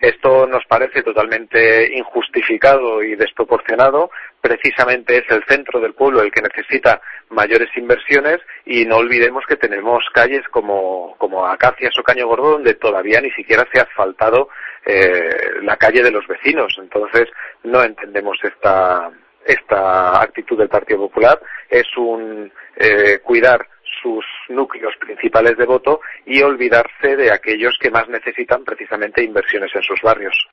Esto nos parece totalmente injustificado y desproporcionado. Precisamente es el centro del pueblo el que necesita mayores inversiones, y no olvidemos que tenemos calles como Acacias o Caño Gordo donde todavía ni siquiera se ha asfaltado la calle de los vecinos. Entonces no entendemos esta actitud del Partido Popular. Es un cuidar sus núcleos principales de voto y olvidarse de aquellos que más necesitan precisamente inversiones en sus barrios.